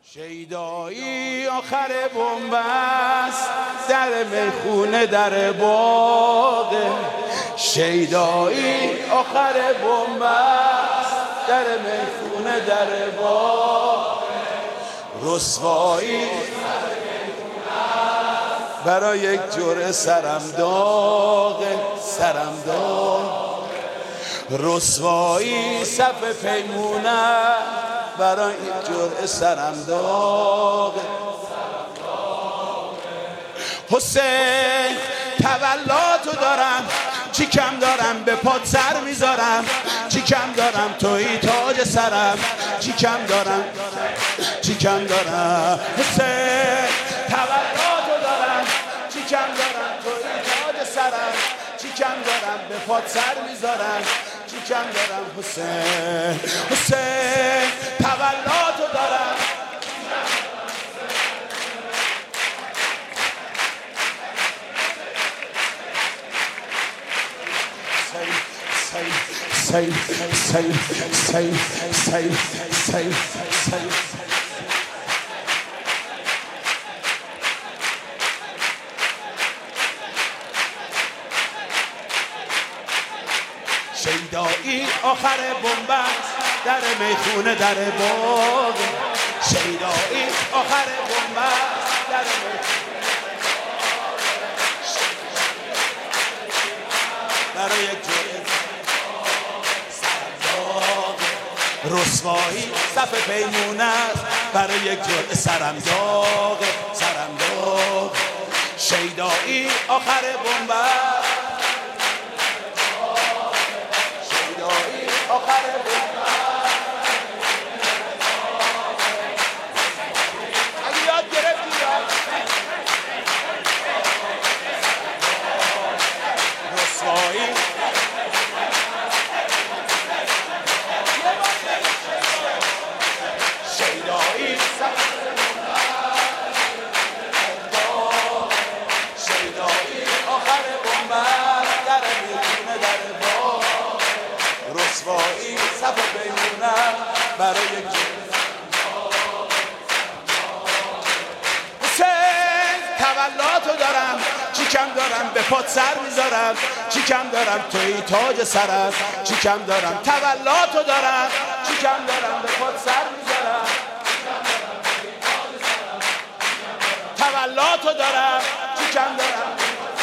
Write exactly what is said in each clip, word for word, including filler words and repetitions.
شیدایی آخر بنبست در میخونه در باغه. شیدایی آخر بنبست در میخونه در باغه. رسوایی برای یک جرعه سرم داغه، سرم داغه. رسوایی صف پیمونه برای یک جرعه سرم داغه. حسین تولاتو دارم، چی کم دارم به پات سر میذارم، چی کم دارم توی تاج سرم، چی کم دارم چی کم دارم. حسین تولاتو دارم، چی کم دارم توی تاج سرم، چی کم دارم به پات سر میذارم، چی کم دارم. حسین حسین تولاتو دارم. Say, say, say, say, say, say. شیدایی آخر بنبست در میخونه در باغ. شیدایی آخر بنبست در میخونه برای یک جرعه رسوایی صف پیمونه است برای یک جرعه سرم داغه، سرم داغه. شیدایی آخر بنبست، شیدایی آخر بنبست. اگه یاد گرفتی رسوایی رسوایی صف پیمونه برای یک حسین تولاتو دارم، چی کم دارم به پات سر میذارم، چی کم دارم توی تاج سرم، چی کم دارم. تولاتو دارم، چی کم دارم به پات سر میذارم. تولاتو دارم، چی کم دارم.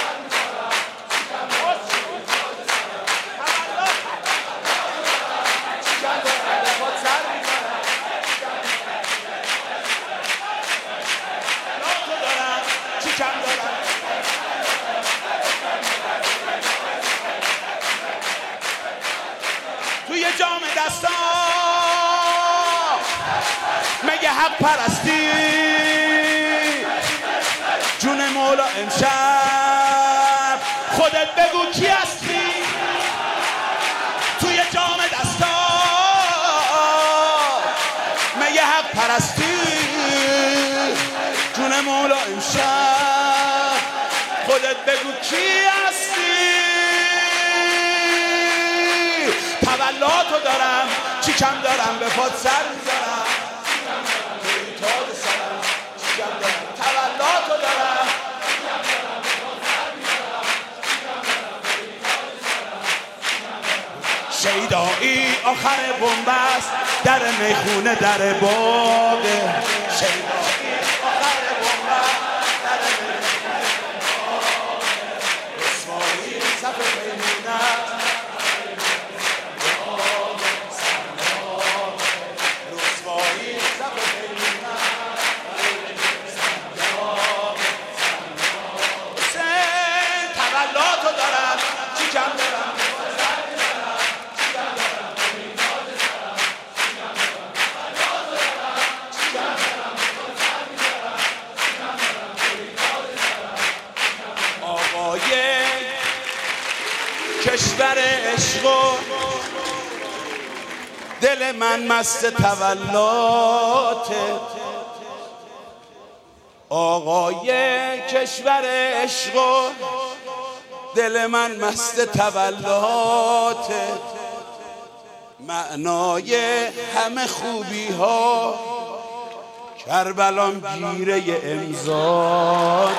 توی جام دستا مگه حق پرستی؟ جون مولا امشب خودت بگو کی هستی؟ توی جام دستا مگه حق پرستی؟ جون مولا امشب خودت بگو کی هستی؟ تولاتو دارم، چی کم دارم به پات سر میذارم، توی تاج سرم، چی کم دارم. تولاتو دارم، شیدایی آخر بنبست در میخونه در باغ. شیدایی آخر بنبست در میخونه در باغ. رسوایی صف پیمونه کشور عشق و دل من مست تولاته. آقای کشور عشق و دل من مست تولاته. معنای همه خوبی ها کربلام گیره امضات،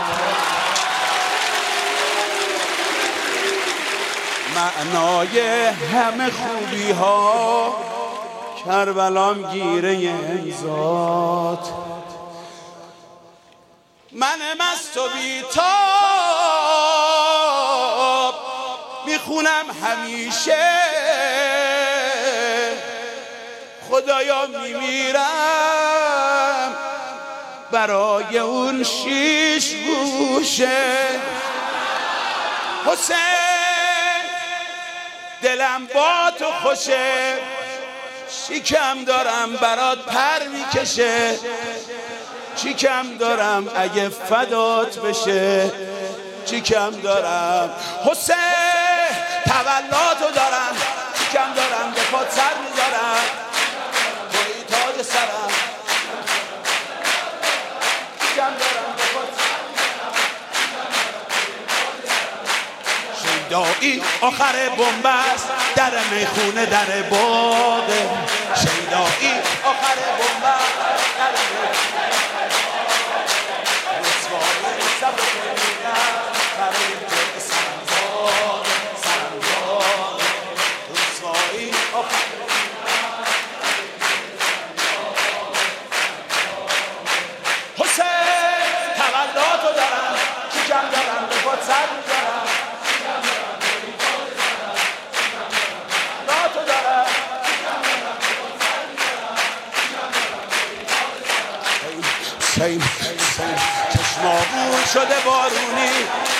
معنای همه خوبی ها کربلام گیره امضات. من مست و بیتاب میخونم همیشه، خدایا میمیرم برای اون شیش گوشه. حسین دلم با تو خوشه، شیکم دارم برات پر میکشه، چیکم دارم اگه فدات بشه، چیکم دارم حسین تولاتو دارم، چیکم دارم به پات سر میذارم، توی تاج سرم، چیکم دارم به پات سر میذارم. شیدایی آخر بنبست در میخونه در باغه، شیدایی آخر بنبست در میخونه سیم سیم چشمامون شده بارونی،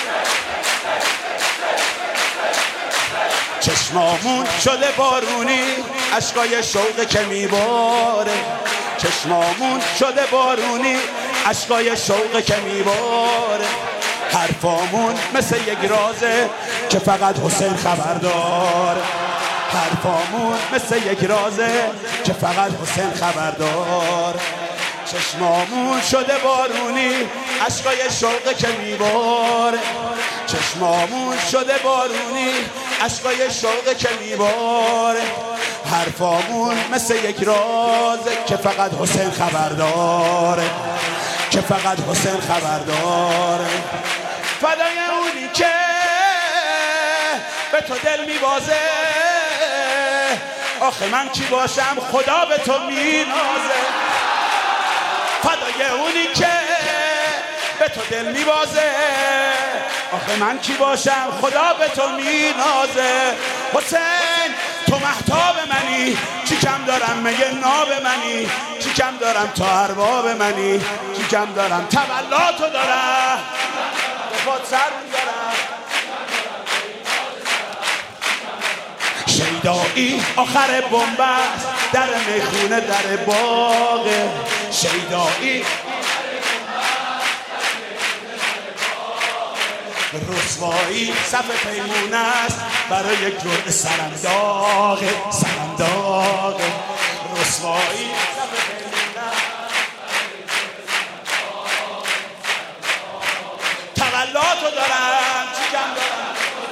چشمامون شده بارونی، عشقای شوق که میباره، چشمامون شده بارونی، عشقای شوق که میباره، حرفامون مثل یک رازه که فقط حسین خبر داره، حرفامون مثل یک رازه که فقط حسین خبر داره. چشمامون شده بارونی، عشقای شوق که میباره، چشمامون شده بارونی، عشقای شوق که میباره، حرفامون مثل یک رازه که فقط حسین خبر داره، که فقط حسین خبر داره. فدای اونی که به تو دل میبازه، آخه من کی باشم خدا به تو مینازه، فدای اونی که به تو دل میبازه، آخه من کی باشم خدا به تو مینازه. حسین تو مهتاب منی، چی کم دارم مگه ناب منی، چی کم دارم تو ارباب منی، چی کم دارم تولاتو دارم به پات سر میذارم. شیدایی آخر بنبست در میخونه در باغه، شیدایی رسوایی صف پیمونه است برای یک جرعه سرنداغه، سرنداغه رسوایی صف پیمونه تولاتو دارم، چیکم دارم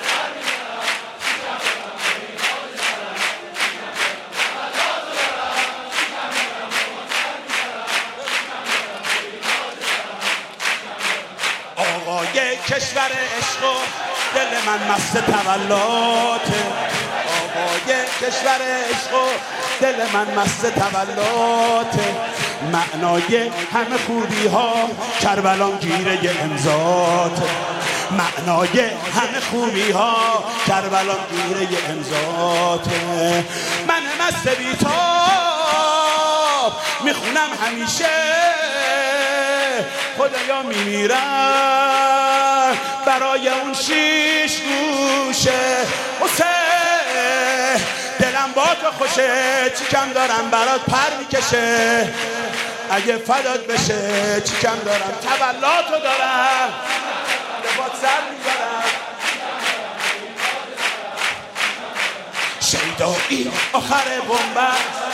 آقای کشور عشق و دل من مست تولاته، آقای کشور عشق و دل من مست تولاته، معنای همه خوبی ها کربلام گیره امضاته، معنای همه خوبی ها کربلام گیره امضاته. من مست بیتاب میخونم همیشه، خدایا میمیرم برای اون شیش گوشه. حسین دلم با تو خوشه، چیکم دارم برات پر میکشه، اگه فدات بشه چیکم دارم تولاتو دارم به پات سر میذارم. شیدایی آخر بنبست